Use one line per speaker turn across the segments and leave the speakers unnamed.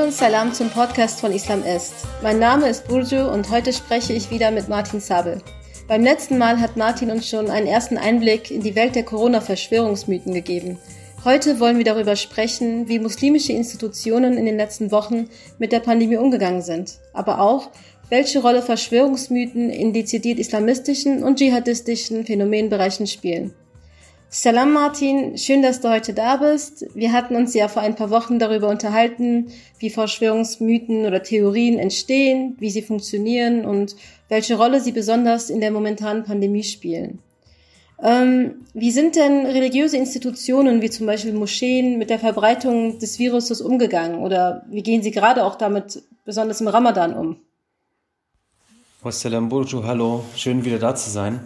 Hallo und Salam zum Podcast von Islam ist. Mein Name ist Burcu und heute spreche ich wieder mit Martin Sabel. Beim letzten Mal hat Martin uns schon einen ersten Einblick in die Welt der Corona-Verschwörungsmythen gegeben. Heute wollen wir darüber sprechen, wie muslimische Institutionen in den letzten Wochen mit der Pandemie umgegangen sind, aber auch, welche Rolle Verschwörungsmythen in dezidiert islamistischen und dschihadistischen Phänomenbereichen spielen. Salam Martin, schön, dass du heute da bist. Wir hatten uns ja vor ein paar Wochen darüber unterhalten, wie Verschwörungsmythen oder Theorien entstehen, wie sie funktionieren und welche Rolle sie besonders in der momentanen Pandemie spielen. Wie sind denn religiöse Institutionen wie zum Beispiel Moscheen mit der Verbreitung des Viruses umgegangen oder wie gehen sie gerade auch damit besonders im Ramadan um?
Wassalam Burcu, hallo, schön wieder da zu sein.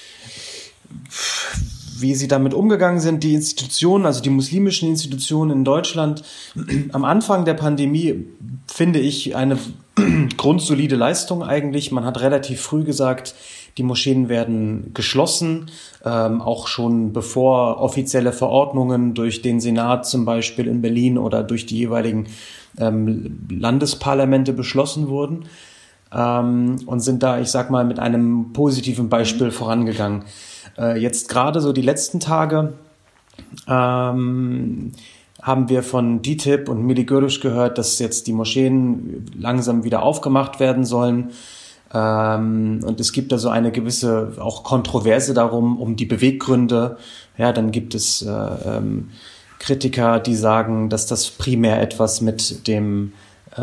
Wie sie damit umgegangen sind, die Institutionen, also die muslimischen Institutionen in Deutschland, am Anfang der Pandemie finde ich eine grundsolide Leistung eigentlich. Man hat relativ früh gesagt, die Moscheen werden geschlossen, auch schon bevor offizielle Verordnungen durch den Senat zum Beispiel in Berlin oder durch die jeweiligen Landesparlamente beschlossen wurden. Und sind da, ich sag mal, mit einem positiven Beispiel vorangegangen. Jetzt gerade so die letzten Tage haben wir von DİTİB und Milli Görüş gehört, dass jetzt die Moscheen langsam wieder aufgemacht werden sollen. Und es gibt da so eine gewisse auch Kontroverse darum, um die Beweggründe. Ja, dann gibt es Kritiker, die sagen, dass das primär etwas mit dem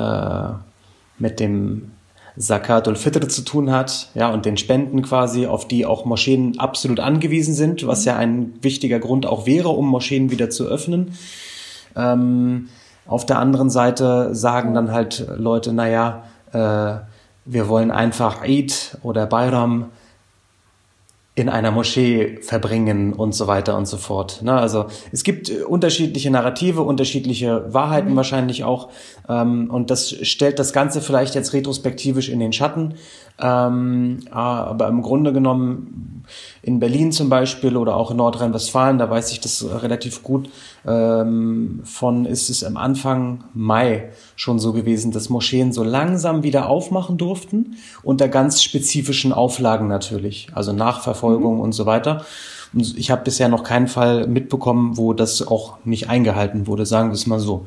Zakat al-Fitr zu tun hat, ja, und den Spenden quasi, auf die auch Moscheen absolut angewiesen sind, was ja ein wichtiger Grund auch wäre, um Moscheen wieder zu öffnen. Auf der anderen Seite sagen dann halt Leute, wir wollen einfach Eid oder Bayram in einer Moschee verbringen und so weiter und so fort. Also es gibt unterschiedliche Narrative, unterschiedliche Wahrheiten wahrscheinlich auch, und das stellt das Ganze vielleicht jetzt retrospektivisch in den Schatten, aber im Grunde genommen in Berlin zum Beispiel oder auch in Nordrhein-Westfalen, da weiß ich das relativ gut, ist es am Anfang Mai schon so gewesen, dass Moscheen so langsam wieder aufmachen durften, unter ganz spezifischen Auflagen natürlich, also Nachverfolgung und so weiter. Und ich habe bisher noch keinen Fall mitbekommen, wo das auch nicht eingehalten wurde, sagen wir es mal so.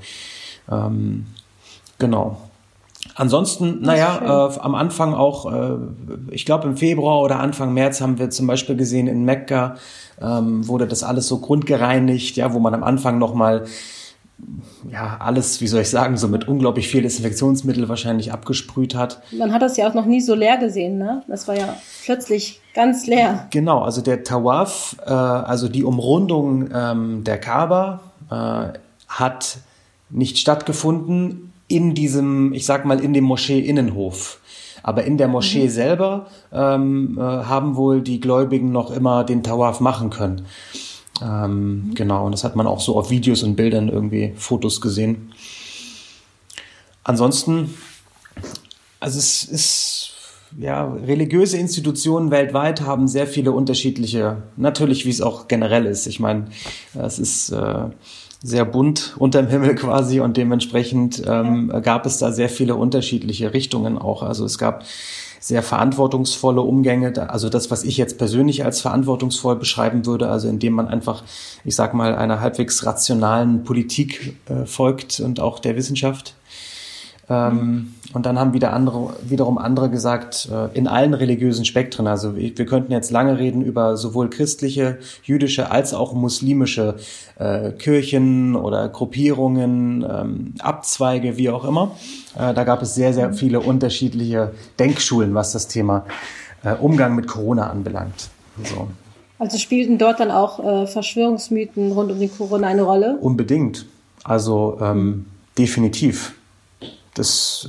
Genau. Ansonsten, am Anfang auch, ich glaube im Februar oder Anfang März haben wir zum Beispiel gesehen, in Mekka wurde das alles so grundgereinigt, ja, wo man am Anfang nochmal, ja, alles, wie soll ich sagen, so mit unglaublich viel Desinfektionsmittel wahrscheinlich abgesprüht hat.
Man hat das ja auch noch nie so leer gesehen, ne? Das war ja plötzlich ganz leer.
Genau, also der Tawaf, also die Umrundung der Kaaba hat nicht stattgefunden in diesem, ich sag mal, in dem Moschee-Innenhof. Aber in der Moschee selber haben wohl die Gläubigen noch immer den Tawaf machen können. Genau, und das hat man auch so auf Videos und Bildern irgendwie, Fotos gesehen. Ansonsten, also es ist, ja, religiöse Institutionen weltweit haben sehr viele unterschiedliche, natürlich wie es auch generell ist. Ich meine, es ist sehr bunt unterm Himmel quasi und dementsprechend gab es da sehr viele unterschiedliche Richtungen auch. Also es gab sehr verantwortungsvolle Umgänge, also das, was ich jetzt persönlich als verantwortungsvoll beschreiben würde, also indem man einfach, ich sag mal, einer halbwegs rationalen Politik folgt und auch der Wissenschaft. Und dann haben wiederum andere gesagt, in allen religiösen Spektren, also wir könnten jetzt lange reden über sowohl christliche, jüdische als auch muslimische Kirchen oder Gruppierungen, Abzweige, wie auch immer. Da gab es sehr, sehr viele unterschiedliche Denkschulen, was das Thema Umgang mit Corona anbelangt. So.
Also spielten dort dann auch Verschwörungsmythen rund um die Corona eine Rolle?
Unbedingt, also definitiv. Es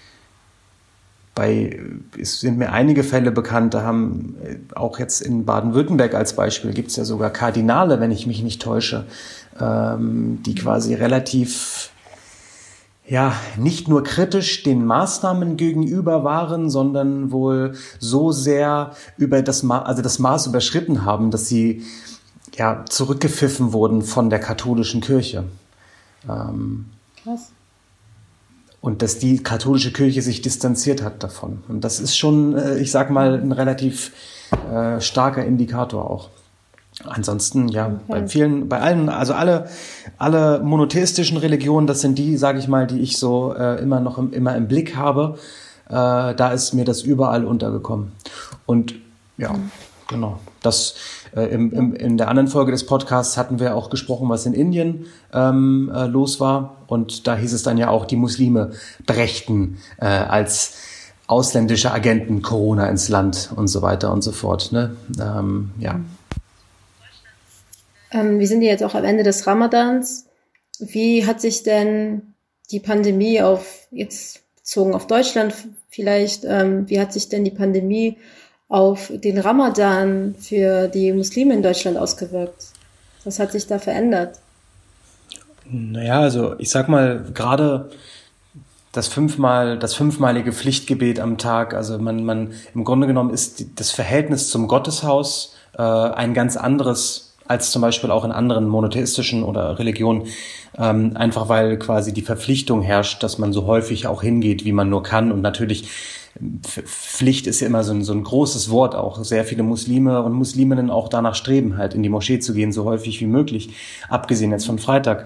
sind mir einige Fälle bekannt, da haben auch jetzt in Baden-Württemberg als Beispiel gibt es ja sogar Kardinale, wenn ich mich nicht täusche, die quasi relativ, ja, nicht nur kritisch den Maßnahmen gegenüber waren, sondern wohl so sehr über das Maß überschritten haben, dass sie ja zurückgepfiffen wurden von der katholischen Kirche.
Krass.
und dass die katholische Kirche sich distanziert hat davon. Und das ist schon, ich sag mal, ein relativ starker Indikator auch. Ansonsten, ja, bei allen, also alle monotheistischen Religionen, das sind die, sage ich mal, die ich so immer im Blick habe. Da ist mir das überall untergekommen. Und ja, genau. Das in der anderen Folge des Podcasts hatten wir auch gesprochen, was in Indien los war. Und da hieß es dann ja auch, die Muslime brächten als ausländische Agenten Corona ins Land und so weiter und so fort. Ne? Ja.
Wir sind ja jetzt auch am Ende des Ramadans. Wie hat sich denn die Pandemie jetzt bezogen auf Deutschland vielleicht, wie hat sich denn die Pandemie auf den Ramadan für die Muslime in Deutschland ausgewirkt? Was hat sich da verändert?
Naja, also ich sag mal, gerade das fünfmalige Pflichtgebet am Tag, also man im Grunde genommen ist das Verhältnis zum Gotteshaus ein ganz anderes als zum Beispiel auch in anderen monotheistischen oder Religionen, einfach weil quasi die Verpflichtung herrscht, dass man so häufig auch hingeht, wie man nur kann. Und natürlich, Pflicht ist ja immer so ein großes Wort auch. Sehr viele Muslime und Musliminnen auch danach streben, halt in die Moschee zu gehen, so häufig wie möglich, abgesehen jetzt von Freitag.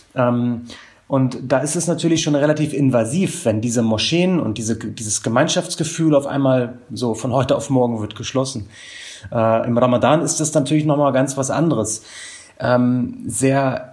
Und da ist es natürlich schon relativ invasiv, wenn diese Moscheen und dieses Gemeinschaftsgefühl auf einmal so von heute auf morgen wird geschlossen. Im Ramadan ist das natürlich nochmal ganz was anderes. Sehr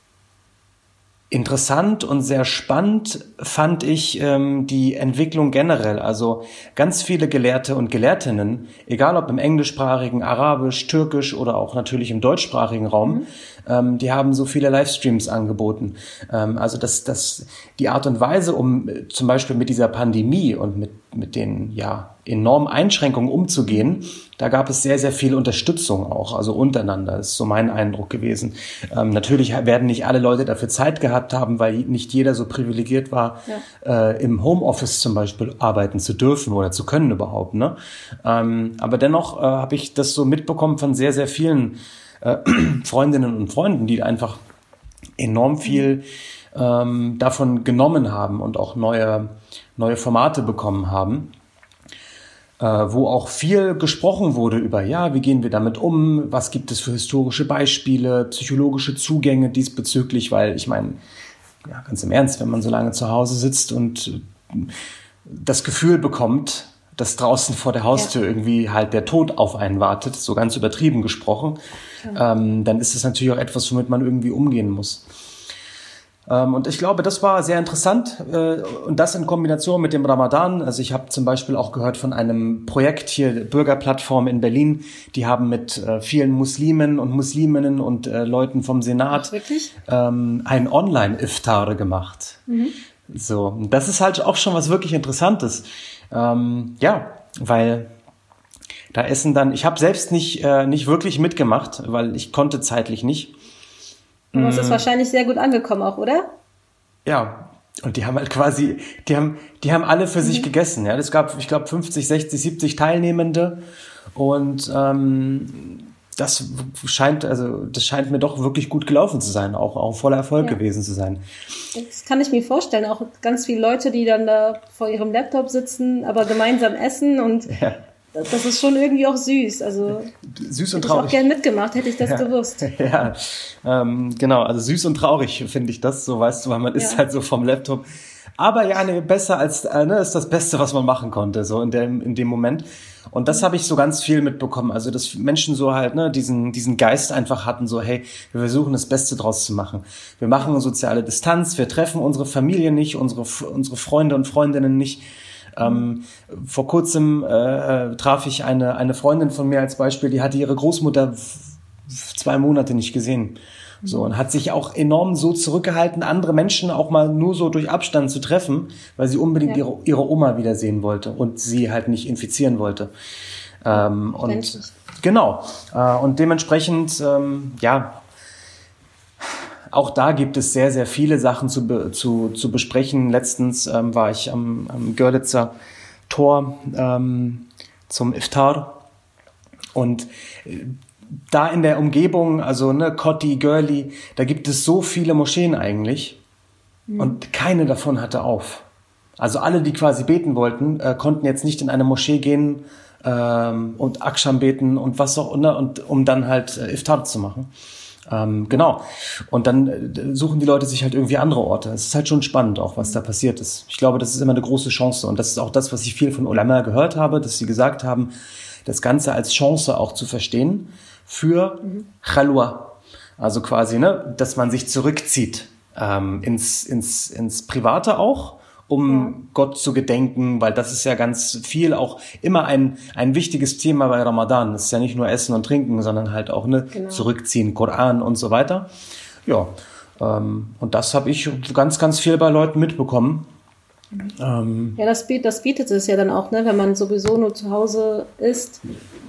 interessant und sehr spannend fand ich die Entwicklung generell. Also ganz viele Gelehrte und Gelehrtinnen, egal ob im englischsprachigen, Arabisch, Türkisch oder auch natürlich im deutschsprachigen Raum, die haben so viele Livestreams angeboten. Also die Art und Weise, um zum Beispiel mit dieser Pandemie und mit den enormen Einschränkungen umzugehen, da gab es sehr, sehr viel Unterstützung auch, also untereinander, ist so mein Eindruck gewesen. Natürlich werden nicht alle Leute dafür Zeit gehabt haben, weil nicht jeder so privilegiert war, im Homeoffice zum Beispiel arbeiten zu dürfen oder zu können überhaupt. Ne? Aber dennoch habe ich das so mitbekommen von sehr, sehr vielen Freundinnen und Freunden, die einfach enorm viel davon genommen haben und auch neue Formate bekommen haben, wo auch viel gesprochen wurde über, wie gehen wir damit um, was gibt es für historische Beispiele, psychologische Zugänge diesbezüglich, weil ich meine, ganz im Ernst, wenn man so lange zu Hause sitzt und das Gefühl bekommt, dass draußen vor der Haustür irgendwie halt der Tod auf einen wartet, so ganz übertrieben gesprochen, dann ist es natürlich auch etwas, womit man irgendwie umgehen muss. Und ich glaube, das war sehr interessant und das in Kombination mit dem Ramadan. Also ich habe zum Beispiel auch gehört von einem Projekt hier, Bürgerplattform in Berlin, die haben mit vielen Muslimen und Musliminnen und Leuten vom Senat ein Online-Iftar gemacht. So, das ist halt auch schon was wirklich Interessantes. Weil da essen dann, ich habe selbst nicht wirklich mitgemacht, weil ich konnte zeitlich nicht.
Aber es ist wahrscheinlich sehr gut angekommen auch, oder? Ja,
und die haben halt quasi, die haben alle für sich gegessen. Ja, es gab, ich glaube, 50, 60, 70 Teilnehmende und das scheint mir doch wirklich gut gelaufen zu sein, auch voller Erfolg gewesen zu sein.
Das kann ich mir vorstellen, auch ganz viele Leute, die dann da vor ihrem Laptop sitzen, aber gemeinsam essen und das ist schon irgendwie auch süß. Also
süß und traurig.
Hätte ich auch gern mitgemacht, hätte ich das gewusst.
Ja, genau. Also süß und traurig finde ich das, so weißt du, weil man ist halt so vom Laptop. Aber besser als ist das Beste, was man machen konnte, so in dem Moment. Und das habe ich so ganz viel mitbekommen. Also dass Menschen so halt diesen Geist einfach hatten, so hey, wir versuchen das Beste draus zu machen. Wir machen eine soziale Distanz, wir treffen unsere Familie nicht, unsere Freunde und Freundinnen nicht. Vor kurzem traf ich eine Freundin von mir als Beispiel, die hatte ihre Großmutter 2 Monate nicht gesehen. So, und hat sich auch enorm so zurückgehalten, andere Menschen auch mal nur so durch Abstand zu treffen, weil sie unbedingt ihre Oma wiedersehen wollte und sie halt nicht infizieren wollte. Und genau. Und dementsprechend, auch da gibt es sehr, sehr viele Sachen zu besprechen. Letztens war ich am Görlitzer Tor zum Iftar und da in der Umgebung, also Kotti, Görli, da gibt es so viele Moscheen eigentlich. Und keine davon hatte auf. Also alle, die quasi beten wollten, konnten jetzt nicht in eine Moschee gehen und Akşam beten und was auch immer, und um dann halt Iftar zu machen. Genau. Und dann suchen die Leute sich halt irgendwie andere Orte. Es ist halt schon spannend auch, was da passiert ist. Ich glaube, das ist immer eine große Chance. Und das ist auch das, was ich viel von Ulama gehört habe, dass sie gesagt haben, das Ganze als Chance auch zu verstehen für Chalwa. Also quasi, ne, dass man sich zurückzieht ins Private auch, um Gott zu gedenken, weil das ist ja ganz viel auch immer ein wichtiges Thema bei Ramadan. Das ist ja nicht nur Essen und Trinken, sondern halt auch Zurückziehen, Koran und so weiter. Ja, und das habe ich ganz, ganz viel bei Leuten mitbekommen.
Ja, das bietet es ja dann auch, ne, wenn man sowieso nur zu Hause ist,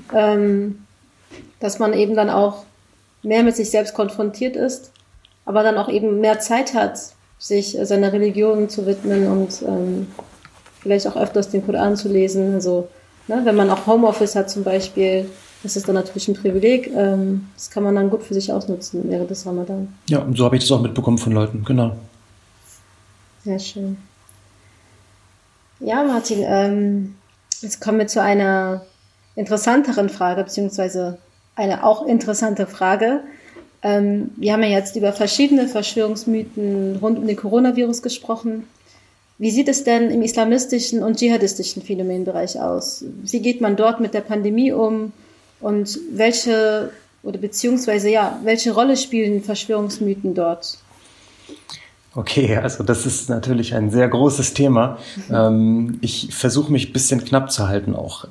dass man eben dann auch mehr mit sich selbst konfrontiert ist, aber dann auch eben mehr Zeit hat, sich seiner Religion zu widmen und vielleicht auch öfters den Koran zu lesen. Also, ne, wenn man auch Homeoffice hat zum Beispiel, das ist dann natürlich ein Privileg. Das kann man dann gut für sich ausnutzen während des Ramadan.
Ja, und so habe ich das auch mitbekommen von Leuten, genau.
Sehr schön. Ja, Martin, jetzt kommen wir zu einer interessanteren Frage, beziehungsweise eine auch interessante Frage. Wir haben ja jetzt über verschiedene Verschwörungsmythen rund um den Coronavirus gesprochen. Wie sieht es denn im islamistischen und dschihadistischen Phänomenbereich aus? Wie geht man dort mit der Pandemie um? Und welche Rolle spielen Verschwörungsmythen dort?
Okay, also das ist natürlich ein sehr großes Thema. Ich versuche mich ein bisschen knapp zu halten auch.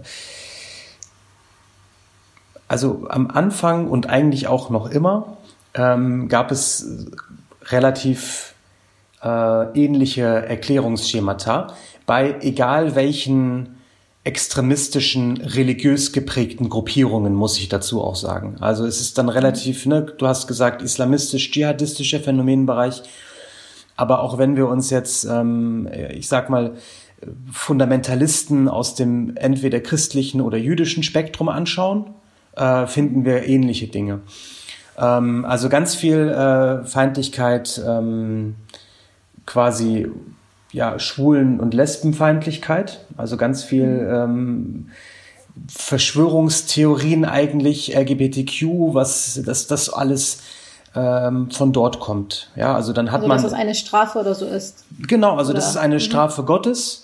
Also am Anfang und eigentlich auch noch immer gab es relativ ähnliche Erklärungsschemata bei egal welchen extremistischen, religiös geprägten Gruppierungen, muss ich dazu auch sagen. Also es ist dann relativ, ne, du hast gesagt, islamistisch-dschihadistischer Phänomenbereich, aber auch wenn wir uns jetzt, ich sag mal, Fundamentalisten aus dem entweder christlichen oder jüdischen Spektrum anschauen, finden wir ähnliche Dinge. Also ganz viel Feindlichkeit, quasi Schwulen- und Lesbenfeindlichkeit, also ganz viel Verschwörungstheorien eigentlich, LGBTQ, das alles von dort kommt. Ja, also dann hat man...
dass es eine Strafe oder so ist.
Genau, also das ist eine Strafe Gottes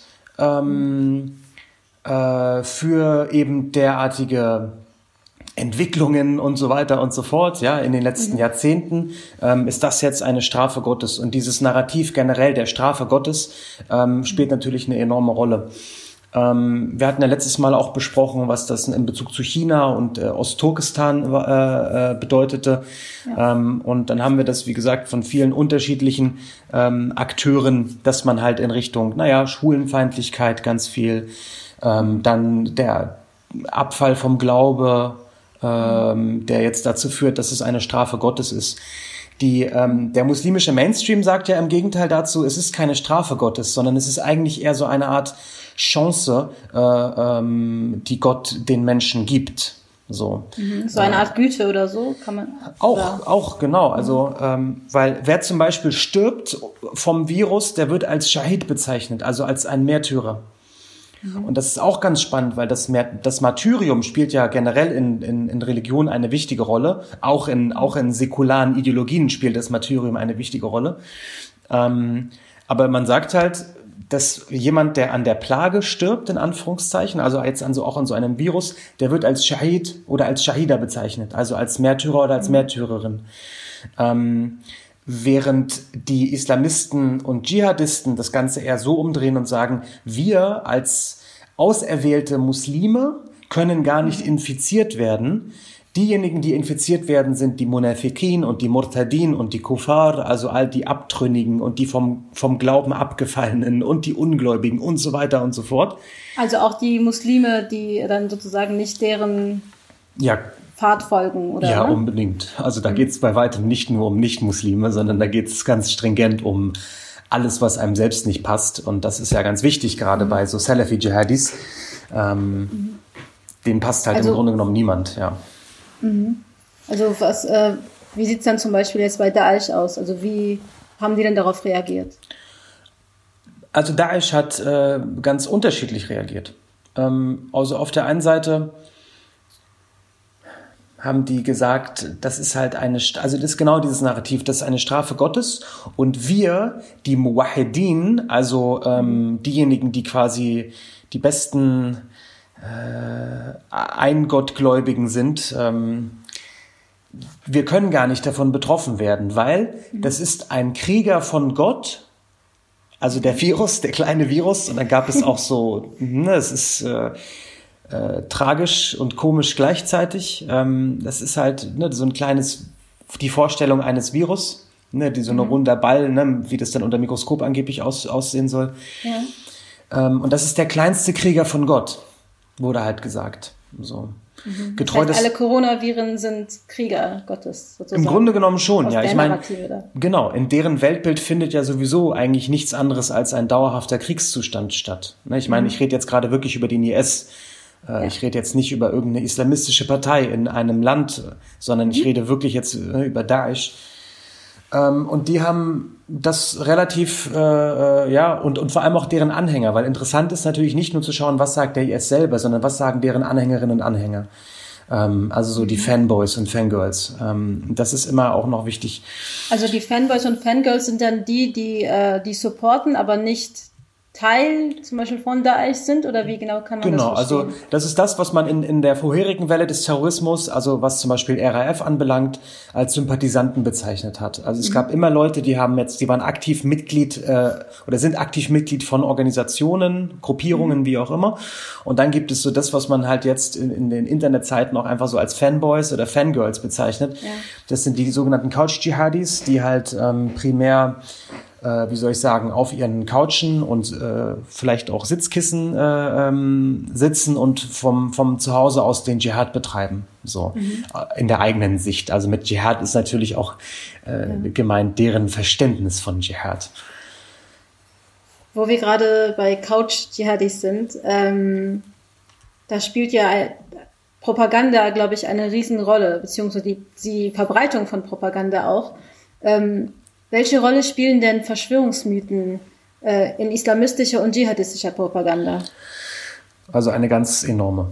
für eben derartige Entwicklungen und so weiter und so fort, ja, in den letzten Jahrzehnten ist das jetzt eine Strafe Gottes. Und dieses Narrativ generell der Strafe Gottes spielt natürlich eine enorme Rolle. Wir hatten ja letztes Mal auch besprochen, was das in Bezug zu China und Ostturkestan bedeutete. Ja. Und dann haben wir das, wie gesagt, von vielen unterschiedlichen Akteuren, dass man halt in Richtung, Schwulenfeindlichkeit ganz viel, dann der Abfall vom Glaube, der jetzt dazu führt, dass es eine Strafe Gottes ist. Der muslimische Mainstream sagt ja im Gegenteil dazu, es ist keine Strafe Gottes, sondern es ist eigentlich eher so eine Art Chance, die Gott den Menschen gibt. So
eine Art Güte oder so kann man...
Auch genau. Also, weil wer zum Beispiel stirbt vom Virus, der wird als Schahid bezeichnet, also als ein Märtyrer. Und das ist auch ganz spannend, weil das Martyrium spielt ja generell in Religion eine wichtige Rolle. Auch in säkularen Ideologien spielt das Martyrium eine wichtige Rolle. Aber man sagt halt, dass jemand, der an der Plage stirbt, in Anführungszeichen, also jetzt auch an so einem Virus, der wird als Shahid oder als Shahida bezeichnet, also als Märtyrer oder als Märtyrerin. Während die Islamisten und Dschihadisten das Ganze eher so umdrehen und sagen, wir als auserwählte Muslime können gar nicht infiziert werden. Diejenigen, die infiziert werden, sind die Munafiqin und die Murtadin und die Kuffar, also all die Abtrünnigen und die vom Glauben Abgefallenen und die Ungläubigen und so weiter und so fort.
Also auch die Muslime, die dann sozusagen nicht deren Pfad folgen, oder?
Ja, unbedingt. Also da geht es bei weitem nicht nur um Nicht-Muslime, sondern da geht es ganz stringent um alles, was einem selbst nicht passt. Und das ist ja ganz wichtig, gerade bei so Salafi-Dschihadis. Denen passt halt im Grunde genommen niemand, ja.
Also wie sieht es dann zum Beispiel jetzt bei Daesh aus? Also wie haben die denn darauf reagiert?
Also Daesh hat ganz unterschiedlich reagiert. Also auf der einen Seite haben die gesagt, das ist halt also das ist genau dieses Narrativ, das ist eine Strafe Gottes und wir, die Muwahhidin, also diejenigen, die quasi die besten Eingottgläubigen sind, wir können gar nicht davon betroffen werden, weil das ist ein Krieger von Gott, also der Virus, der kleine Virus, und dann gab es auch so, es ist tragisch und komisch gleichzeitig. Das ist halt so ein kleines, die Vorstellung eines Virus, die so ein runder Ball, wie das dann unter Mikroskop angeblich aussehen soll. Ja. Und das ist der kleinste Krieger von Gott, wurde halt gesagt. So.
Das heißt, alle Coronaviren sind Krieger Gottes, sozusagen. Im
Grunde genommen schon, ja. Ich meine, genau, in deren Weltbild findet ja sowieso eigentlich nichts anderes als ein dauerhafter Kriegszustand statt. Ich meine, ich rede jetzt gerade wirklich über den IS. Ich rede jetzt nicht über irgendeine islamistische Partei in einem Land, sondern ich rede wirklich jetzt über Daesh. Und die haben das relativ, und vor allem auch deren Anhänger, weil interessant ist natürlich nicht nur zu schauen, was sagt der IS selber, sondern was sagen deren Anhängerinnen und Anhänger. Also so die Fanboys und Fangirls. Das ist immer auch noch wichtig.
Also die Fanboys und Fangirls sind dann die supporten, aber nicht Teil zum Beispiel von Daesh sind, oder wie genau kann man das verstehen?
Also das ist das, was man in der vorherigen Welle des Terrorismus, also was zum Beispiel RAF anbelangt, als Sympathisanten bezeichnet hat. Also es gab immer Leute, die waren aktiv Mitglied oder sind aktiv Mitglied von Organisationen, Gruppierungen, wie auch immer. Und dann gibt es so das, was man halt jetzt in den Internetzeiten auch einfach so als Fanboys oder Fangirls bezeichnet. Ja. Das sind die sogenannten Couch-Jihadis, die halt primär auf ihren Couchen und vielleicht auch Sitzkissen sitzen und vom Zuhause aus den Dschihad betreiben, in der eigenen Sicht. Also mit Dschihad ist natürlich auch gemeint deren Verständnis von Dschihad.
Wo wir gerade bei Couch-Dschihadis sind, da spielt ja Propaganda, glaube ich, eine Riesenrolle, beziehungsweise die Verbreitung von Propaganda auch. Welche Rolle spielen denn Verschwörungsmythen in islamistischer und dschihadistischer Propaganda?
Also eine ganz enorme.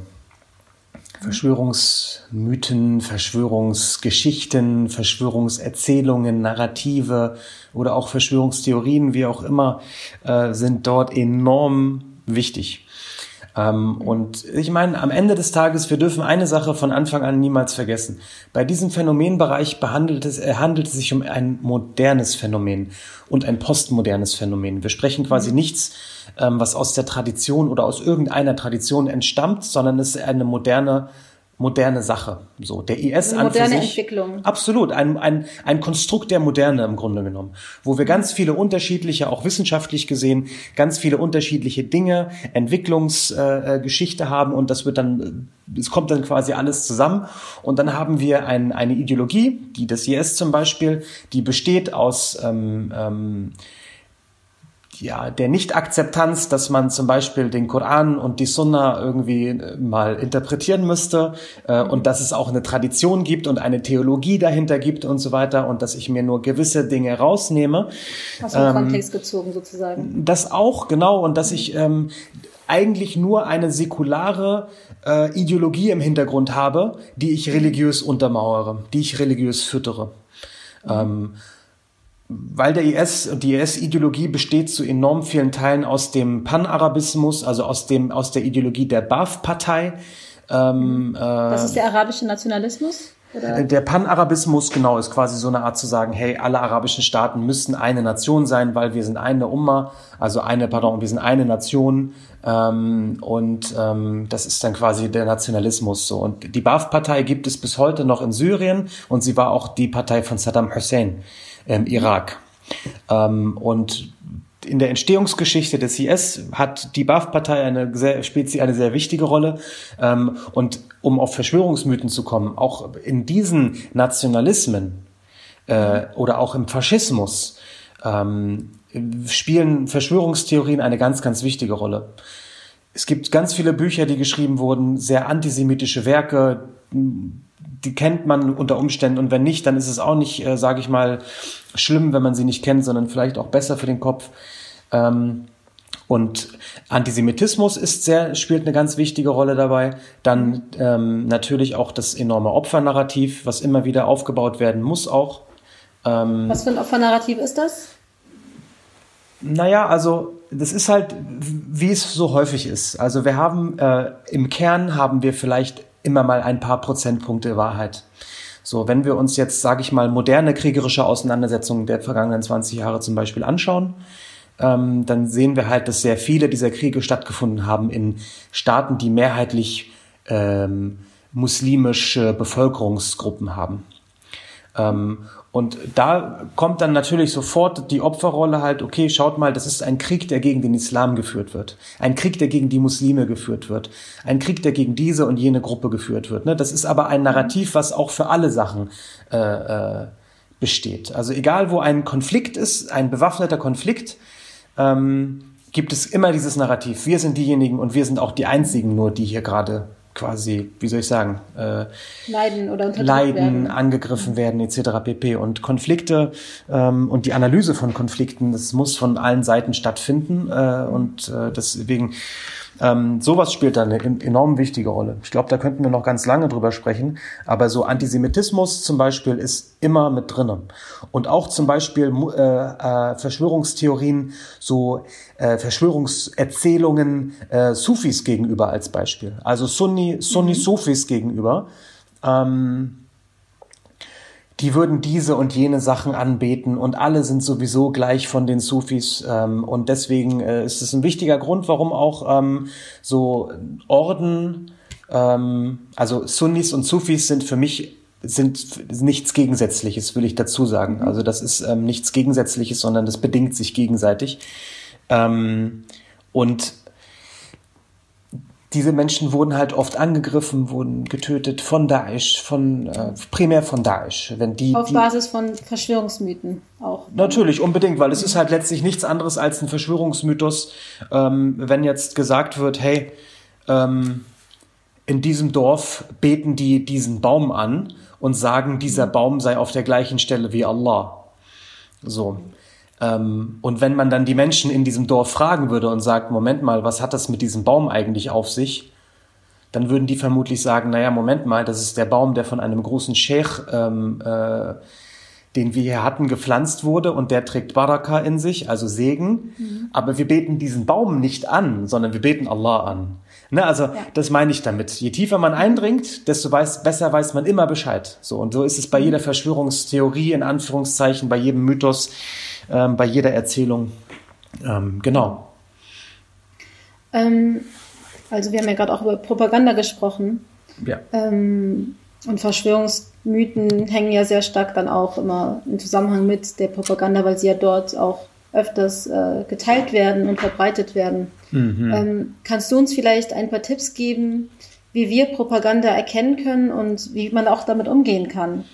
Verschwörungsmythen, Verschwörungsgeschichten, Verschwörungserzählungen, Narrative oder auch Verschwörungstheorien, wie auch immer, sind dort enorm wichtig. Und ich meine, am Ende des Tages, wir dürfen eine Sache von Anfang an niemals vergessen. Bei diesem Phänomenbereich handelt es sich um ein modernes Phänomen und ein postmodernes Phänomen. Wir sprechen quasi nichts, was aus der Tradition oder aus irgendeiner Tradition entstammt, sondern es ist eine moderne Sache. So, der IS
eine moderne Entwicklung.
Absolut, ein Konstrukt der Moderne im Grunde genommen, wo wir ganz viele unterschiedliche, auch wissenschaftlich gesehen, ganz viele unterschiedliche Dinge, Entwicklungsgeschichte haben und es kommt dann quasi alles zusammen und dann haben wir eine Ideologie, die des IS zum Beispiel, die besteht aus der Nicht-Akzeptanz, dass man zum Beispiel den Koran und die Sunna irgendwie mal interpretieren müsste und dass es auch eine Tradition gibt und eine Theologie dahinter gibt und so weiter und dass ich mir nur gewisse Dinge rausnehme.
Aus dem Kontext gezogen sozusagen.
Das auch, genau, und dass ich eigentlich nur eine säkulare Ideologie im Hintergrund habe, die ich religiös untermauere, die ich religiös füttere. Weil der IS und die IS-Ideologie besteht zu enorm vielen Teilen aus dem Panarabismus, also aus der Ideologie der Ba'ath-Partei.
Das ist der arabische Nationalismus? Oder?
Der Panarabismus, genau, ist quasi so eine Art zu sagen, hey, alle arabischen Staaten müssen eine Nation sein, weil wir sind eine Umma, wir sind eine Nation. Das ist dann quasi der Nationalismus so. Und die Ba'ath-Partei gibt es bis heute noch in Syrien und sie war auch die Partei von Saddam Hussein im Irak. Und in der Entstehungsgeschichte des IS hat die Ba'ath-Partei spielt eine sehr wichtige Rolle. Und um auf Verschwörungsmythen zu kommen, auch in diesen Nationalismen oder auch im Faschismus spielen Verschwörungstheorien eine ganz, ganz wichtige Rolle. Es gibt ganz viele Bücher, die geschrieben wurden, sehr antisemitische Werke, die kennt man unter Umständen und wenn nicht, dann ist es auch nicht, sage ich mal, schlimm, wenn man sie nicht kennt, sondern vielleicht auch besser für den Kopf. Und Antisemitismus spielt eine ganz wichtige Rolle dabei. Dann natürlich auch das enorme Opfernarrativ, was immer wieder aufgebaut werden muss auch.
Was für ein Opfernarrativ ist das?
Naja, also das ist halt, wie es so häufig ist. Also wir haben, im Kern haben wir vielleicht immer mal ein paar Prozentpunkte Wahrheit. So, wenn wir uns jetzt, sage ich mal, moderne kriegerische Auseinandersetzungen der vergangenen 20 Jahre zum Beispiel anschauen, dann sehen wir halt, dass sehr viele dieser Kriege stattgefunden haben in Staaten, die mehrheitlich muslimische Bevölkerungsgruppen haben. Und da kommt dann natürlich sofort die Opferrolle halt, okay, schaut mal, das ist ein Krieg, der gegen den Islam geführt wird. Ein Krieg, der gegen die Muslime geführt wird. Ein Krieg, der gegen diese und jene Gruppe geführt wird. Das ist aber ein Narrativ, was auch für alle Sachen besteht. Also egal, wo ein Konflikt ist, ein bewaffneter Konflikt, gibt es immer dieses Narrativ. Wir sind diejenigen und wir sind auch die Einzigen nur, die hier gerade quasi, wie soll ich sagen,
leiden oder
leiden, angegriffen werden etc. pp. Und Konflikte und die Analyse von Konflikten, das muss von allen Seiten stattfinden und deswegen sowas spielt da eine enorm wichtige Rolle. Ich glaube, da könnten wir noch ganz lange drüber sprechen, aber so Antisemitismus zum Beispiel ist immer mit drinnen. Und auch zum Beispiel Verschwörungstheorien, so Verschwörungserzählungen Sufis gegenüber als Beispiel. Also Sunni-Sufis gegenüber. Die würden diese und jene Sachen anbeten und alle sind sowieso gleich von den Sufis und deswegen ist es ein wichtiger Grund, warum auch so Orden, also Sunnis und Sufis sind für mich nichts Gegensätzliches, will ich dazu sagen. Also das ist nichts Gegensätzliches, sondern das bedingt sich gegenseitig. Und diese Menschen wurden halt oft angegriffen, wurden getötet von Daesh, primär von Daesh.
Auf Basis von Verschwörungsmythen auch.
Natürlich, unbedingt, weil es ist halt letztlich nichts anderes als ein Verschwörungsmythos, wenn jetzt gesagt wird, hey, in diesem Dorf beten die diesen Baum an und sagen, dieser Baum sei auf der gleichen Stelle wie Allah. So. Und wenn man dann die Menschen in diesem Dorf fragen würde und sagt, Moment mal, was hat das mit diesem Baum eigentlich auf sich? Dann würden die vermutlich sagen, naja, Moment mal, das ist der Baum, der von einem großen Scheich, den wir hier hatten, gepflanzt wurde und der trägt Baraka in sich, also Segen. Aber wir beten diesen Baum nicht an, sondern wir beten Allah an. Also das meine ich damit. Je tiefer man eindringt, desto besser weiß man immer Bescheid. So, und so ist es bei jeder Verschwörungstheorie, in Anführungszeichen, bei jedem Mythos, bei jeder Erzählung. Genau.
Also wir haben ja gerade auch über Propaganda gesprochen.
Ja.
Und Verschwörungsmythen hängen ja sehr stark dann auch immer im Zusammenhang mit der Propaganda, weil sie ja dort auch öfters geteilt werden und verbreitet werden. Kannst du uns vielleicht ein paar Tipps geben, wie wir Propaganda erkennen können und wie man auch damit umgehen kann?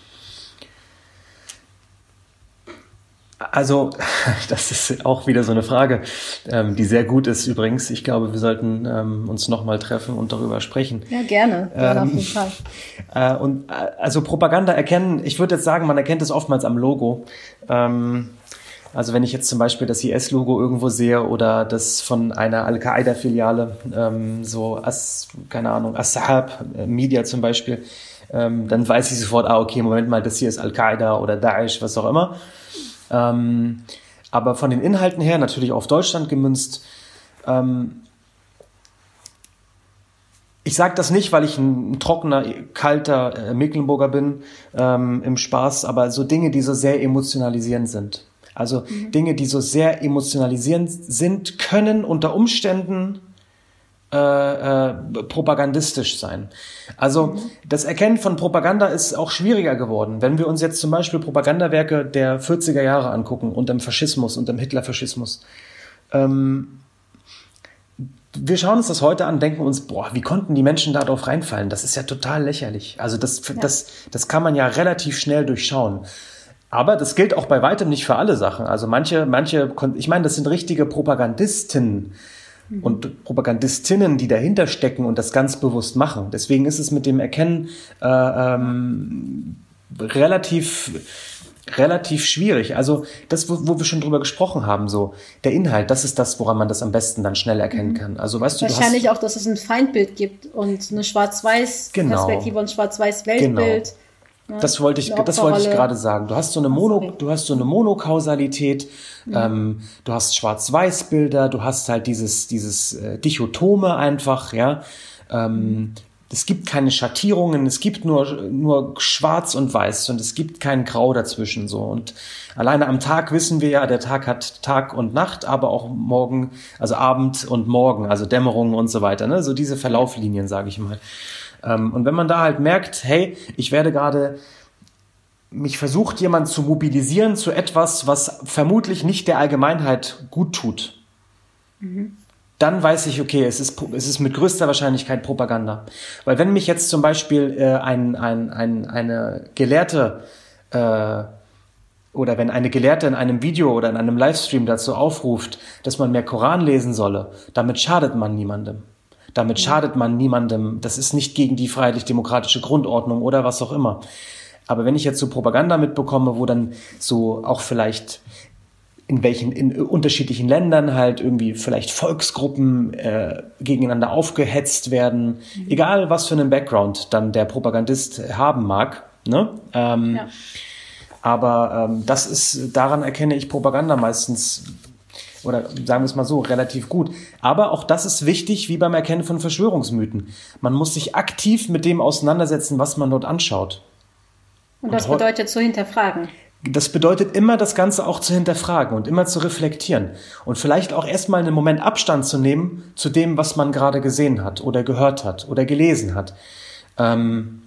Also, das ist auch wieder so eine Frage, die sehr gut ist übrigens. Ich glaube, wir sollten uns nochmal treffen und darüber sprechen.
Ja, gerne. Auf jeden Fall.
Also Propaganda erkennen, ich würde jetzt sagen, man erkennt es oftmals am Logo. Also wenn ich jetzt zum Beispiel das IS-Logo irgendwo sehe oder das von einer Al-Qaida-Filiale, keine Ahnung, As-Sahab Media zum Beispiel, dann weiß ich sofort, okay, Moment mal, das hier ist Al-Qaida oder Daesh, was auch immer. Aber von den Inhalten her, natürlich auf Deutschland gemünzt, ich sage das nicht, weil ich ein trockener, kalter Mecklenburger bin, im Spaß, aber so Dinge, die so sehr emotionalisierend sind. Also Dinge, die so sehr emotionalisierend sind, können unter Umständen propagandistisch sein. Also das Erkennen von Propaganda ist auch schwieriger geworden. Wenn wir uns jetzt zum Beispiel Propagandawerke der 40er Jahre angucken, unterm Faschismus, unterm Hitlerfaschismus, wir schauen uns das heute an, denken uns, wie konnten die Menschen da drauf reinfallen? Das ist ja total lächerlich. Also das kann man ja relativ schnell durchschauen. Aber das gilt auch bei weitem nicht für alle Sachen. Also manche, ich meine, das sind richtige Propagandisten, und Propagandistinnen, die dahinter stecken und das ganz bewusst machen. Deswegen ist es mit dem Erkennen relativ schwierig. Also das, wo wir schon drüber gesprochen haben, so der Inhalt, das ist das, woran man das am besten dann schnell erkennen kann. Also weißt du,
wahrscheinlich auch, dass es ein Feindbild gibt und eine Schwarz-Weiß-Perspektive und Schwarz-Weiß-Weltbild.
Genau. Das wollte ich gerade sagen. Du hast so eine Monokausalität, du hast Schwarz-Weiß-Bilder, du hast halt dieses Dichotome einfach, ja. Es gibt keine Schattierungen, es gibt nur Schwarz und Weiß und es gibt kein Grau dazwischen, so. Und alleine am Tag wissen wir ja, der Tag hat Tag und Nacht, aber auch Morgen, also Abend und Morgen, also Dämmerung und so weiter, ne? So diese Verlauflinien, sage ich mal. Und wenn man da halt merkt, hey, mich versucht jemand zu mobilisieren zu etwas, was vermutlich nicht der Allgemeinheit gut tut, dann weiß ich, okay, es ist mit größter Wahrscheinlichkeit Propaganda. Weil wenn mich jetzt zum Beispiel eine Gelehrte oder wenn eine Gelehrte in einem Video oder in einem Livestream dazu aufruft, dass man mehr Koran lesen solle, damit schadet man niemandem. Das ist nicht gegen die freiheitlich-demokratische Grundordnung oder was auch immer. Aber wenn ich jetzt so Propaganda mitbekomme, wo dann so auch vielleicht in unterschiedlichen Ländern halt irgendwie vielleicht Volksgruppen gegeneinander aufgehetzt werden, egal was für einen Background dann der Propagandist haben mag, ne? Aber daran erkenne ich Propaganda meistens, oder sagen wir es mal so, relativ gut. Aber auch das ist wichtig, wie beim Erkennen von Verschwörungsmythen. Man muss sich aktiv mit dem auseinandersetzen, was man dort anschaut.
Und das bedeutet zu hinterfragen.
Das bedeutet immer, das Ganze auch zu hinterfragen und immer zu reflektieren. Und vielleicht auch erstmal einen Moment Abstand zu nehmen zu dem, was man gerade gesehen hat oder gehört hat oder gelesen hat. Und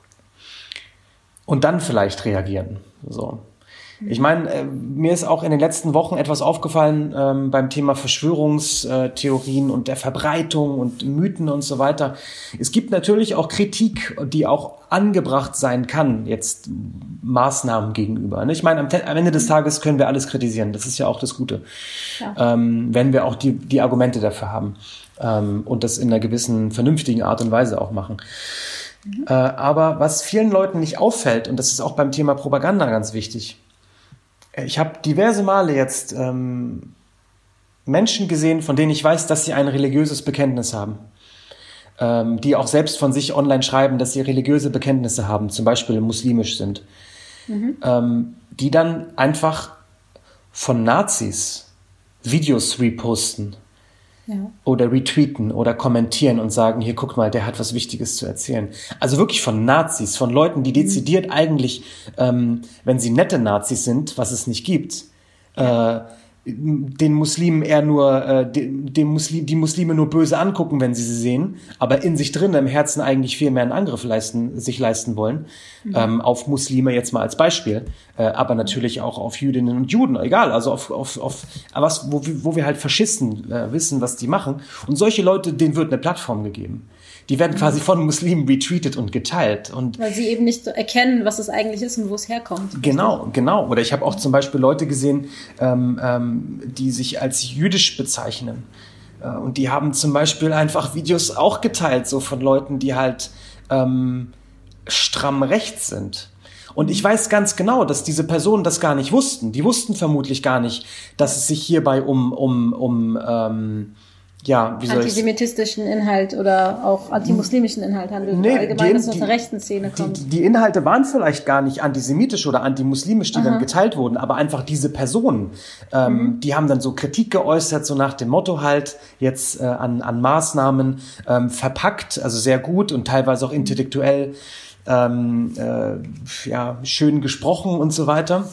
dann vielleicht reagieren. So. Ich meine, mir ist auch in den letzten Wochen etwas aufgefallen beim Thema Verschwörungstheorien und der Verbreitung und Mythen und so weiter. Es gibt natürlich auch Kritik, die auch angebracht sein kann, jetzt Maßnahmen gegenüber. Ich meine, am Ende des Tages können wir alles kritisieren. Das ist ja auch das Gute. Ja. Wenn wir auch die Argumente dafür haben und das in einer gewissen vernünftigen Art und Weise auch machen. Aber was vielen Leuten nicht auffällt, und das ist auch beim Thema Propaganda ganz wichtig, ich habe diverse Male jetzt Menschen gesehen, von denen ich weiß, dass sie ein religiöses Bekenntnis haben. Die auch selbst von sich online schreiben, dass sie religiöse Bekenntnisse haben, zum Beispiel muslimisch sind. Die dann einfach von Nazis Videos reposten. Ja. Oder retweeten oder kommentieren und sagen, hier, guck mal, der hat was Wichtiges zu erzählen. Also wirklich von Nazis, von Leuten, die dezidiert eigentlich, wenn sie nette Nazis sind, was es nicht gibt, den Muslimen eher nur, die Muslime nur böse angucken, wenn sie sehen, aber in sich drin im Herzen eigentlich viel mehr einen Angriff sich leisten wollen, auf Muslime jetzt mal als Beispiel, aber natürlich auch auf Jüdinnen und Juden, egal, also wo wir halt Faschisten wissen, was die machen. Und solche Leute, denen wird eine Plattform gegeben. Die werden quasi von Muslimen retweetet und geteilt. Und
weil sie eben nicht erkennen, was es eigentlich ist und wo es herkommt.
Genau. Oder ich habe auch zum Beispiel Leute gesehen, die sich als jüdisch bezeichnen. Und die haben zum Beispiel einfach Videos auch geteilt, so von Leuten, die halt stramm rechts sind. Und ich weiß ganz genau, dass diese Personen das gar nicht wussten. Die wussten vermutlich gar nicht, dass es sich hierbei
antisemitistischen Inhalt oder auch antimuslimischen Inhalt handelt. Nee, allgemein, dass es aus der rechten Szene kommt.
Die Inhalte waren vielleicht gar nicht antisemitisch oder antimuslimisch, die dann geteilt wurden, aber einfach diese Personen, die haben dann so Kritik geäußert, so nach dem Motto halt jetzt an Maßnahmen verpackt, also sehr gut und teilweise auch intellektuell schön gesprochen und so weiter.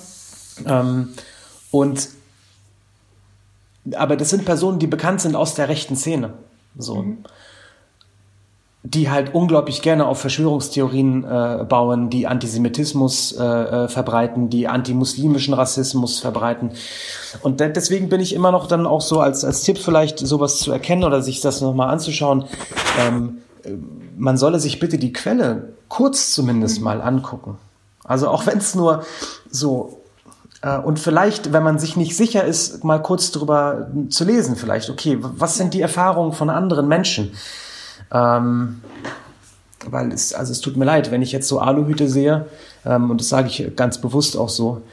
Aber das sind Personen, die bekannt sind aus der rechten Szene, so, die halt unglaublich gerne auf Verschwörungstheorien bauen, die Antisemitismus verbreiten, die antimuslimischen Rassismus verbreiten. Und deswegen bin ich immer noch dann auch so als Tipp vielleicht sowas zu erkennen oder sich das nochmal anzuschauen. Man solle sich bitte die Quelle kurz zumindest mal angucken. Also auch wenn es nur so Und vielleicht, wenn man sich nicht sicher ist, mal kurz drüber zu lesen vielleicht. Okay, was sind die Erfahrungen von anderen Menschen? Weil es tut mir leid, wenn ich jetzt so Aluhüte sehe, und das sage ich ganz bewusst auch so,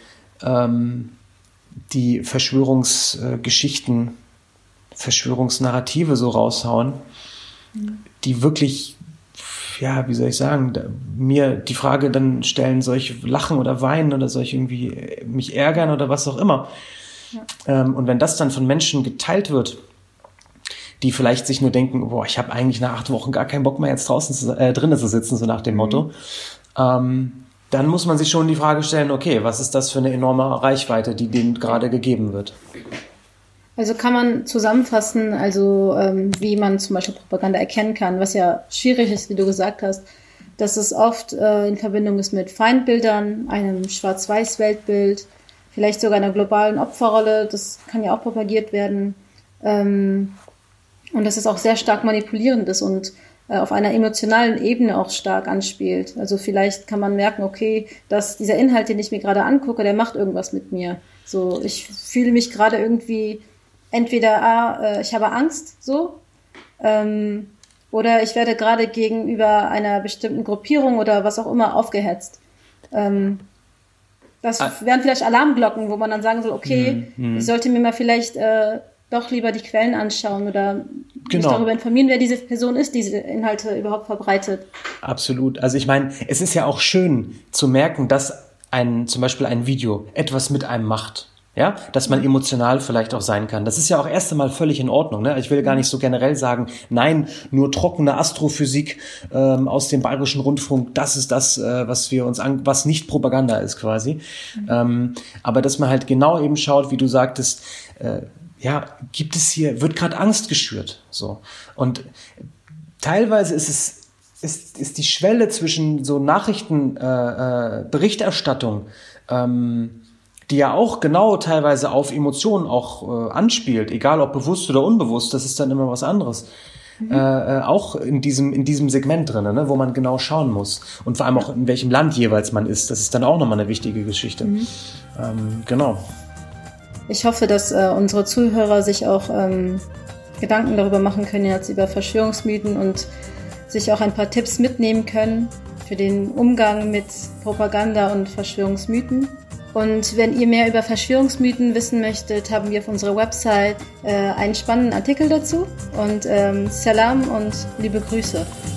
die Verschwörungsgeschichten, Verschwörungsnarrative so raushauen, die wirklich, ja, wie soll ich sagen, mir die Frage dann stellen, soll ich lachen oder weinen oder soll ich irgendwie mich ärgern oder was auch immer. Ja. Und wenn das dann von Menschen geteilt wird, die vielleicht sich nur denken, boah, ich habe eigentlich nach 8 Wochen gar keinen Bock mehr jetzt drinnen zu sitzen, so nach dem Motto, dann muss man sich schon die Frage stellen, okay, was ist das für eine enorme Reichweite, die denen gerade gegeben wird?
Also kann man zusammenfassen, also wie man zum Beispiel Propaganda erkennen kann, was ja schwierig ist, wie du gesagt hast, dass es oft in Verbindung ist mit Feindbildern, einem Schwarz-Weiß-Weltbild, vielleicht sogar einer globalen Opferrolle, das kann ja auch propagiert werden, und dass es auch sehr stark manipulierend ist und auf einer emotionalen Ebene auch stark anspielt. Also vielleicht kann man merken, okay, dass dieser Inhalt, den ich mir gerade angucke, der macht irgendwas mit mir. So, ich fühle mich gerade irgendwie entweder, ich habe Angst, so, oder ich werde gerade gegenüber einer bestimmten Gruppierung oder was auch immer aufgehetzt. Das wären vielleicht Alarmglocken, wo man dann sagen soll, okay, ich sollte mir mal vielleicht doch lieber die Quellen anschauen oder mich darüber informieren, wer diese Person ist, die diese Inhalte überhaupt verbreitet.
Absolut. Also ich meine, es ist ja auch schön zu merken, dass zum Beispiel ein Video etwas mit einem macht. Ja, dass man emotional vielleicht auch sein kann. Das ist ja auch erst einmal völlig in Ordnung. Ne? Ich will gar nicht so generell sagen, nein, nur trockene Astrophysik aus dem Bayerischen Rundfunk, das ist das, was nicht Propaganda ist quasi. Aber dass man halt genau eben schaut, wie du sagtest, wird gerade Angst geschürt. So. Und teilweise ist die Schwelle zwischen so Berichterstattung, die ja auch genau teilweise auf Emotionen auch anspielt, egal ob bewusst oder unbewusst, das ist dann immer was anderes. Auch in diesem Segment drin, ne, wo man genau schauen muss. Und vor allem auch in welchem Land jeweils man ist. Das ist dann auch nochmal eine wichtige Geschichte. Genau.
Ich hoffe, dass unsere Zuhörer sich auch Gedanken darüber machen können jetzt über Verschwörungsmythen und sich auch ein paar Tipps mitnehmen können für den Umgang mit Propaganda und Verschwörungsmythen. Und wenn ihr mehr über Verschwörungsmythen wissen möchtet, haben wir auf unserer Website einen spannenden Artikel dazu. Und Salam und liebe Grüße.